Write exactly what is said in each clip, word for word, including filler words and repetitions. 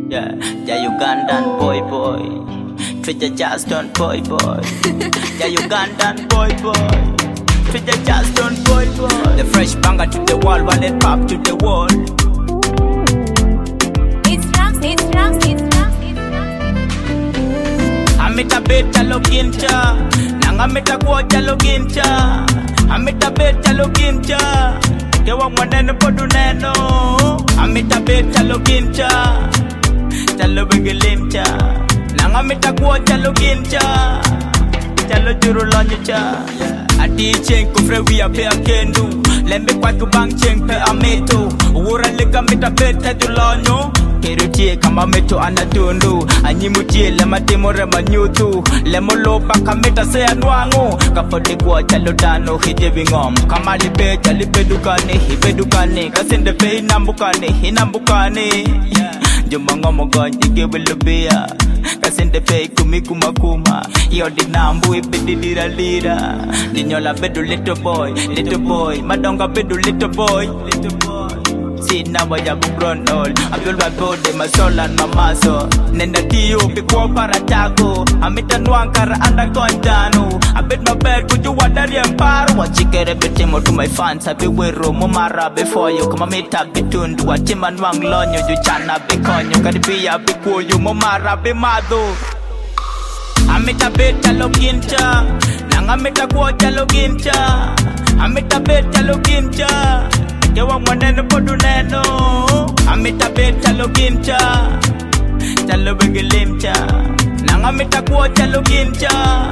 Yeah, yeah, Ugandan boy boy. Treasure just on boy boy. Yeah, Ugandan boy boy. Treasure just on boy boy. The fresh banger to the wall, wallet pop to the wall. It's Rams, it's Rams, it's Rams, it's Rams. Amita beta logincha, nanga mita kuocha logincha. Amita beta logincha, kewa mwanene podu neno. Amita beta logincha, chalo bengelimcha. Nanga mita kuocha logincha, chalo juru loncha. Adi cheng kufre we a pay kendo. Lembe kwa kubang cheng pe ameto. Ura lega mita beta dulonyo. Kerutie kama meto anatundu. Anyimutie lema timore manyutu. Lemo lopa kameta se anuangu. Kapote kwa chalo dano hije bingom. Kama lipe chalipe dukane hipe dukane. Kasende pe hinambukane hinambukane. Jumanga mogonji gewelubia. Kasende pe kumi kuma kuma. Yo dinambu ipididira lira. Dinyola bedu little boy, little boy. Madonga bedu little boy, little boy. See now I have grown old. I build my body, my soul and my muscle. Nenda tiyo biko para tago. Amita nuankara anda kontano. I bet my bed could you wadari emparo. Wachikere betimo to my fans. I be wero mumara before you. Kama mita bitundu. Wachima nuang lonyo. Juchana bikonyo. Karibia biku you mumara bimado. Amita beta logincha. Nanga mita kuocha logincha. Amita beta logincha. Kewa mwanene podu neno. Amita beta logincha, chalo bengelimcha. Nanga mita kuocha logincha,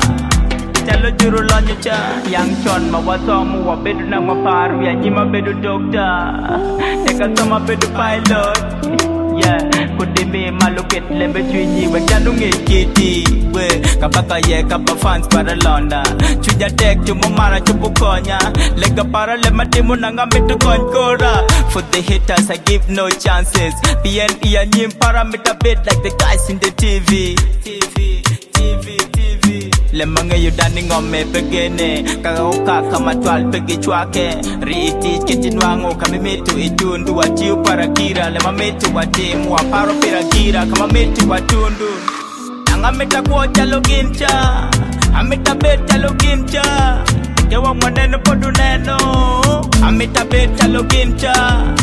chalo juru loncha. Yang chon ma wasomu wa bedu na maparu. Ya nyima bedu doctor, teka sama bedu pilot. Yeah, kudimi maluket lembe chwinyi Wachanungi kiti we Kabaka ye kaba fans para londa Chuja tek chumo mara chupu konya Lega para lema timu nanga mitu konkora. For the haters I give no chances. P N E and nyim para mita bit like the guys in the T V T V, T V, T V. Lemanga yu dani ngome pegene. Kagaoka kama twal pegi chwake. Riiti kitinwango kami mitu itundu. Wachiu para kira lema mitu watimu. Waparo pira kira kama mitu watundu. Nanga mita kuocha logincha. Amita beta logincha. Kewa mwanene podu neno. Amita beta logincha,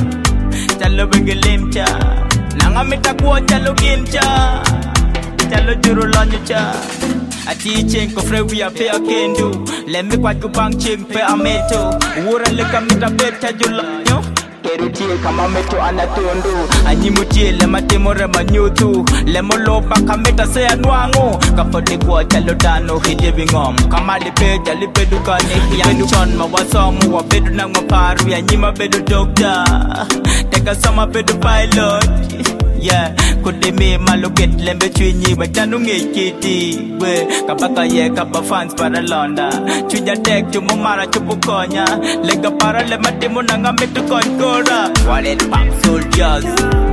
chalo bengelimcha. Nanga mita kuocha logincha, chalo juru loncha. Ati cheng kofre we a pay a kendo. Lembe kwa kubang cheng pe ameto. Ura leka mita beta julonyo. Kerutie kama meto anatundu. Anyimutie lema timore manyutu. Lemo lopa kameta se anuangu. Kapote kwa chalo dano hije bingom. Kama lipe jalipe dukane hipe chon ma wasomu wa bedu na maparu. Ya nyima bedu doctor, teka sama bedu pilot. Yeah, kudimi maluket lembe chwinyi Wachanungi kiti we Kabaka ye kaba fans para londa. Chuja tek chumo mara chupu konya. Lega para lema timu nanga mitu konkora. Wallet pop soldiers,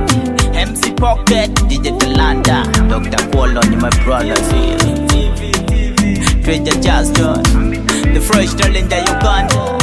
M C Pocket, D J Talanda, Doctor Kwolo, you my brothers here. Treasure just done. The fresh darling that Uganda.